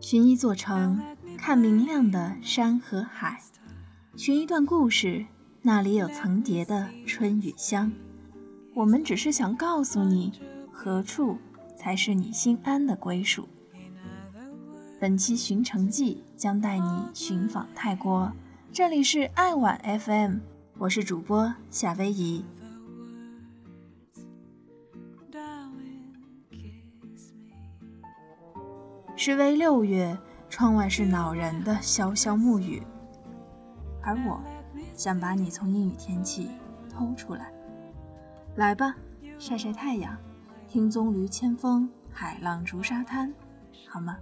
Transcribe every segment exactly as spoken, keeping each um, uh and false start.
寻一座城，看明亮的山和海，寻一段故事，那里有层叠的春与香。我们只是想告诉你，何处才是你心安的归属。本期寻城记将带你寻访泰国，这里是爱晚 F M， 我是主播夏威夷。时为六月，窗外是恼人的潇潇暮雨，而我想把你从阴雨天气偷出来。来吧，晒晒太阳，听棕榈牵风，海浪逐沙滩，好吗？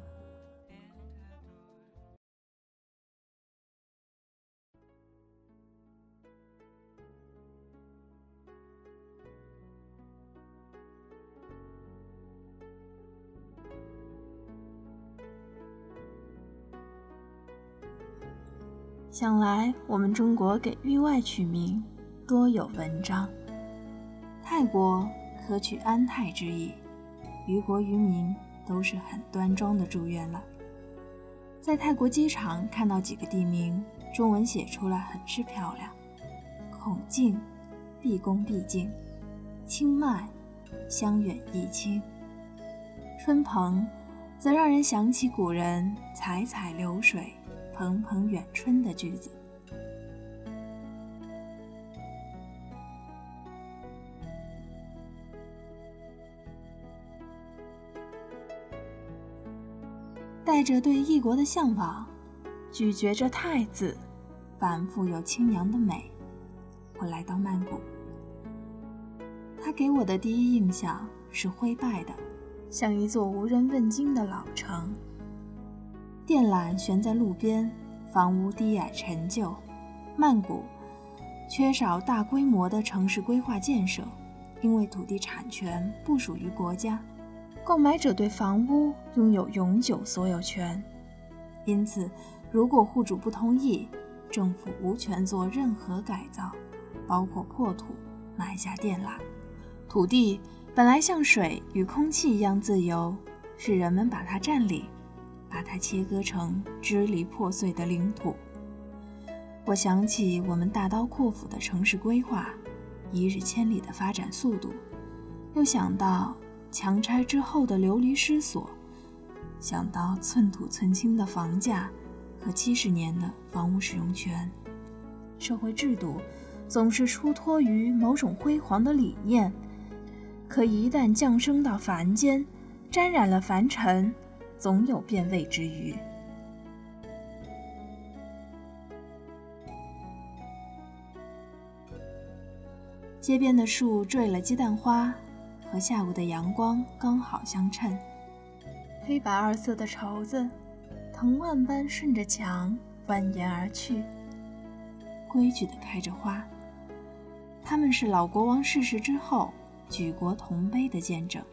想来我们中国给域外取名多有文章，泰国可取安泰之意，于国于民都是很端庄的祝愿了。在泰国机场看到几个地名，中文写出来很是漂亮，孔敬毕恭毕敬，清迈香远益清，春蓬则让人想起古人采采流水蓬蓬远春的句子。带着对异国的向往，咀嚼着泰字，反复有清扬的美，我来到曼谷。它给我的第一印象是灰败的，像一座无人问津的老城。电缆悬在路边，房屋低矮陈旧。曼谷缺少大规模的城市规划建设，因为土地产权不属于国家，购买者对房屋拥有永久所有权。因此，如果户主不同意，政府无权做任何改造，包括破土、埋下电缆。土地本来像水与空气一样自由，是人们把它占领，把它切割成支离破碎的领土。我想起我们大刀阔斧的城市规划，一日千里的发展速度，又想到强拆之后的流离失所，想到寸土寸金的房价和七十年的房屋使用权。社会制度总是出脱于某种辉煌的理念，可一旦降生到凡间，沾染了凡尘，总有变味之余。街边的树缀了鸡蛋花，和下午的阳光刚好相衬。黑白二色的绸子藤蔓般顺着墙蜿蜒而去，规矩地开着花。它们是老国王逝世之后举国同悲的见证。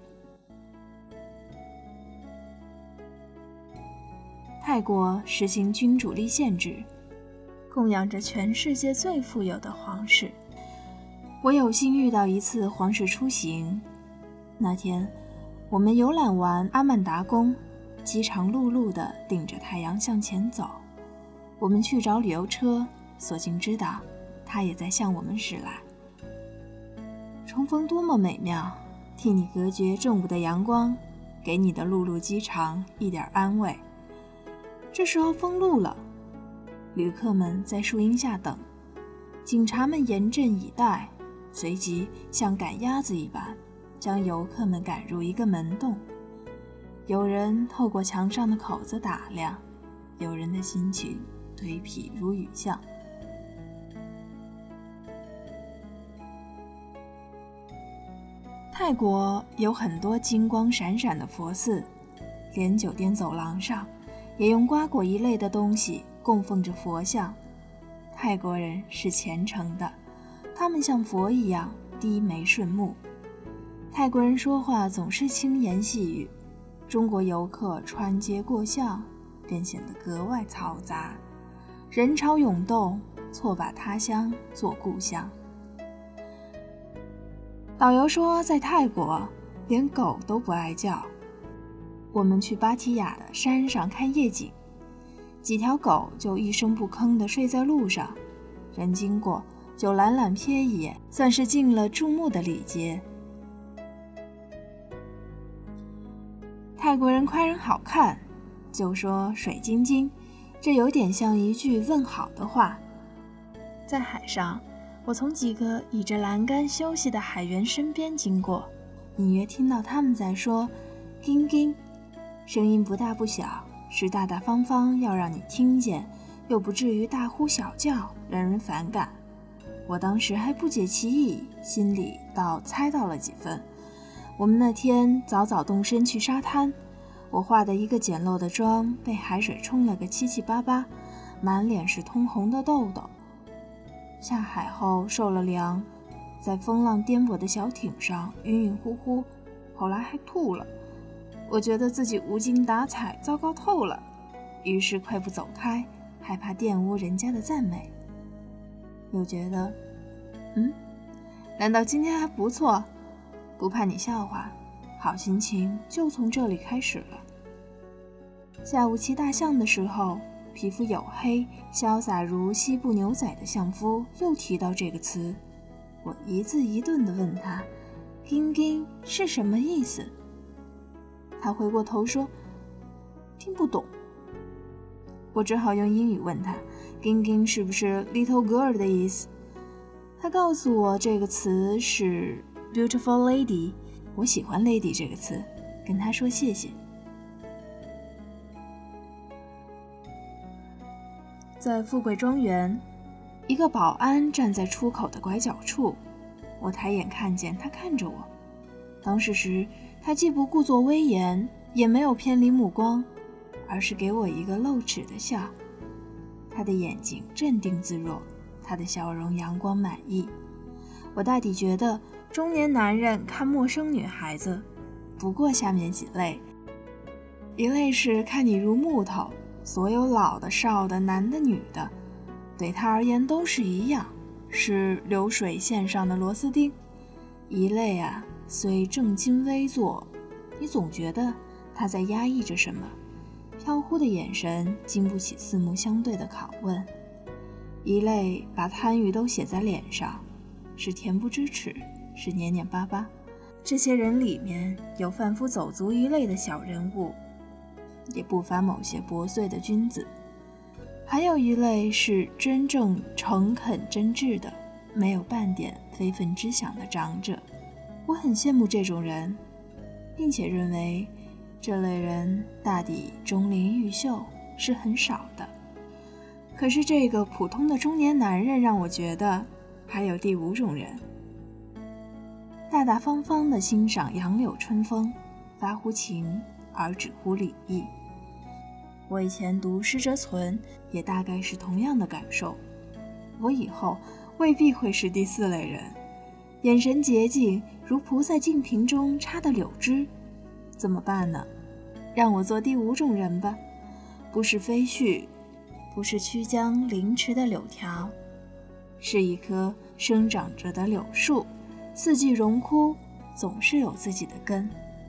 泰国实行君主立宪制，供养着全世界最富有的皇室。我有幸遇到一次皇室出行，那天我们游览完阿曼达宫，饥肠辘辘地顶着太阳向前走。我们去找旅游车，所幸知道它也在向我们驶来。重逢多么美妙，替你隔绝正午的阳光，给你的辘辘饥肠一点安慰。这时候封路了，旅客们在树荫下等，警察们严阵以待，随即像赶鸭子一般将游客们赶入一个门洞。有人透过墙上的口子打量，有人的心情颓圮如雨下。泰国有很多金光闪闪的佛寺，连酒店走廊上也用瓜果一类的东西供奉着佛像。泰国人是虔诚的，他们像佛一样低眉顺目。泰国人说话总是轻言细语，中国游客穿街过巷便显得格外嘈杂，人潮涌动，错把他乡做故乡。导游说，在泰国连狗都不爱叫。 我们去芭提雅的山上看夜景，几条狗就一声不吭地睡在路上，人经过就懒懒瞥一眼，算是尽了注目的礼节。泰国人夸人好看，就说水晶晶，这有点像一句问好的话。在海上，我从几个倚着栏杆休息的海员身边经过，隐约听到他们在说金金，声音不大不小，是大大方方，要让你听见，又不至于大呼小叫让人反感。我当时还不解其意，心里倒猜到了几分。我们那天早早动身去沙滩，我化的一个简陋的妆被海水冲了个七七八八，满脸是通红的痘痘。下海后受了凉，在风浪颠簸的小艇上晕晕乎乎，后来还吐了。我觉得自己无精打采，糟糕透了，于是快步走开，害怕玷污人家的赞美。又觉得，嗯，难道今天还不错？不怕你笑话，好心情就从这里开始了。下午骑大象的时候，皮肤黝黑、潇洒如西部牛仔的相夫又提到这个词，我一字一顿地问他，金金是什么意思？他回过头说，听不懂。我只好用英语问他，金金是不是 little girl 的意思？他告诉我这个词是 beautiful lady， 我喜欢 lady 这个词，跟他说谢谢。在富贵庄园，一个保安站在出口的拐角处，我抬眼看见他看着我。当时时，他既不故作威严，也没有偏离目光，而是给我一个露齿的笑。他的眼睛镇定自若，他的笑容阳光满溢。我大抵觉得，中年男人看陌生女孩子，不过下面几类：一类是看你如木头，所有老的、少的、男的、女的，对他而言都是一样，是流水线上的螺丝钉。一类啊，虽正襟危坐，你总觉得他在压抑着什么，飘忽的眼神经不起四目相对的拷问。一类把贪欲都写在脸上，是恬不知耻，是黏黏巴巴。这些人里面有贩夫走卒一类的小人物，也不乏某些薄碎的君子。还有一类是真正诚恳真挚的，没有半点非分之想的长者。我很羡慕这种人，并且认为这类人大抵钟灵毓秀，是很少的。可是这个普通的中年男人让我觉得还有第五种人，大大方方地欣赏杨柳春风，发乎情而止乎礼义。我以前读施哲存也大概是同样的感受。我以后未必会是第四类人，眼神洁净如菩萨净瓶中插的柳枝。怎么办呢？让我做第五种人吧，不是飞絮，不是曲江凌迟的柳条，是一棵生长着的柳树，四季荣枯，总是有自己的根。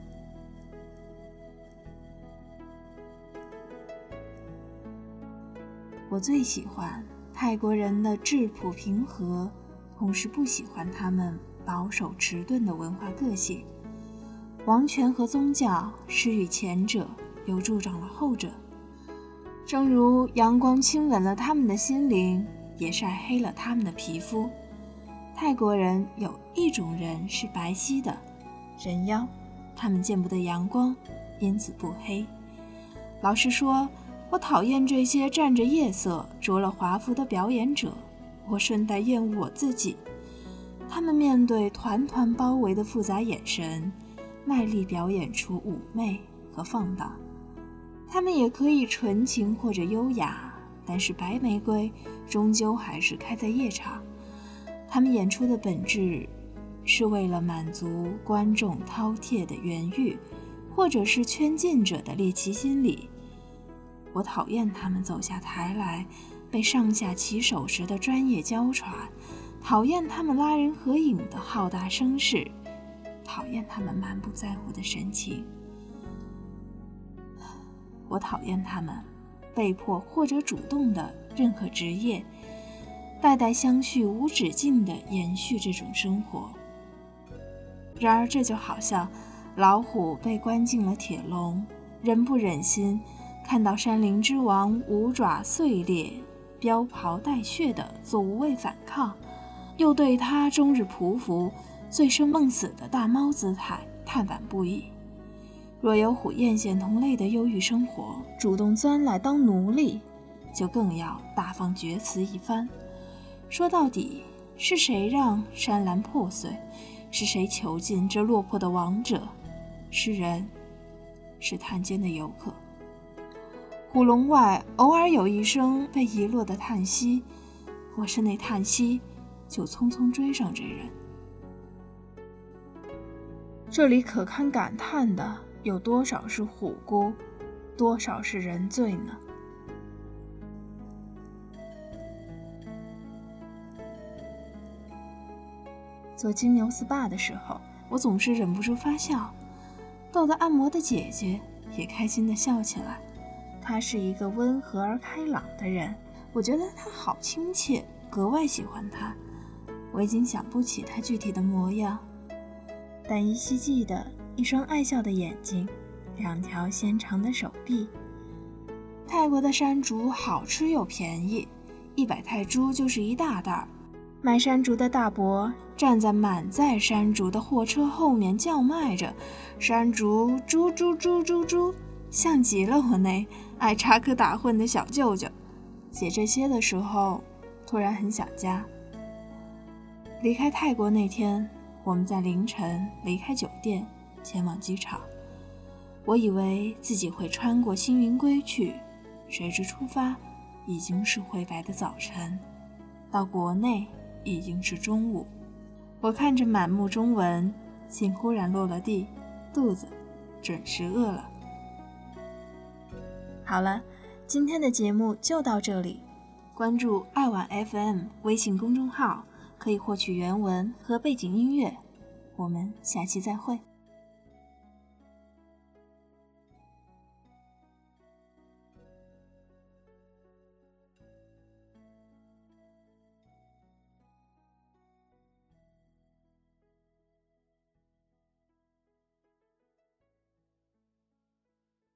我最喜欢泰国人的质朴平和，同时不喜欢他们保守迟钝的文化个性。王权和宗教施予前者，又助长了后者。正如阳光亲吻了他们的心灵，也晒黑了他们的皮肤。泰国人有一种人是白皙的，人妖，他们见不得阳光，因此不黑。老实说，我讨厌这些蘸着夜色、着了华服的表演者，我顺带厌恶我自己。他们面对团团包围的复杂眼神，卖力表演出妩媚和放荡。他们也可以纯情或者优雅，但是白玫瑰终究还是开在夜场。他们演出的本质是为了满足观众饕餮的原欲，或者是圈禁者的猎奇心理。我讨厌他们走下台来被上下其手时的专业娇喘，讨厌他们拉人合影的浩大声势，讨厌他们满不在乎的神情。 我讨厌他们被迫或者主动的任何职业，代代相续无止境地延续这种生活。然而这就好像老虎被关进了铁笼，人不忍心看到山林之王五爪碎裂，膘庖带血地做无谓反抗，又对他终日匍匐醉生梦死的大猫姿态叹惋不已。若有虎艳羡同类的忧郁生活主动钻来当奴隶，就更要大放厥词一番。说到底，是谁让山岚破碎？是谁囚禁这落魄的王者？是人，是探监的游客。虎笼外偶尔有一声被遗落的叹息，我是那叹息，就匆匆追上这人。这里可堪感叹的有多少是虎姑，多少是人罪呢？做金牛 S P A 的时候，我总是忍不住发笑，逗得按摩的姐姐也开心地笑起来。她是一个温和而开朗的人，我觉得她好亲切，格外喜欢她。我已经想不起她具体的模样，但依稀记得一双爱笑的眼睛，两条纤长的手臂。泰国的山竹好吃又便宜，一百泰铢就是一大袋。卖山竹的大伯站在满载山竹的货车后面叫卖着，山竹猪猪猪猪猪，像极了我那爱插科打诨的小舅舅。写这些的时候，突然很想家。离开泰国那天，我们在凌晨离开酒店，前往机场。我以为自己会穿过星云归去，谁知出发已经是灰白的早晨，到国内已经是中午。我看着满目中文，心忽然落了地，肚子准时饿了。好了，今天的节目就到这里。关注爱晚 F M 微信公众号，可以获取原文和背景音乐。我们下期再会。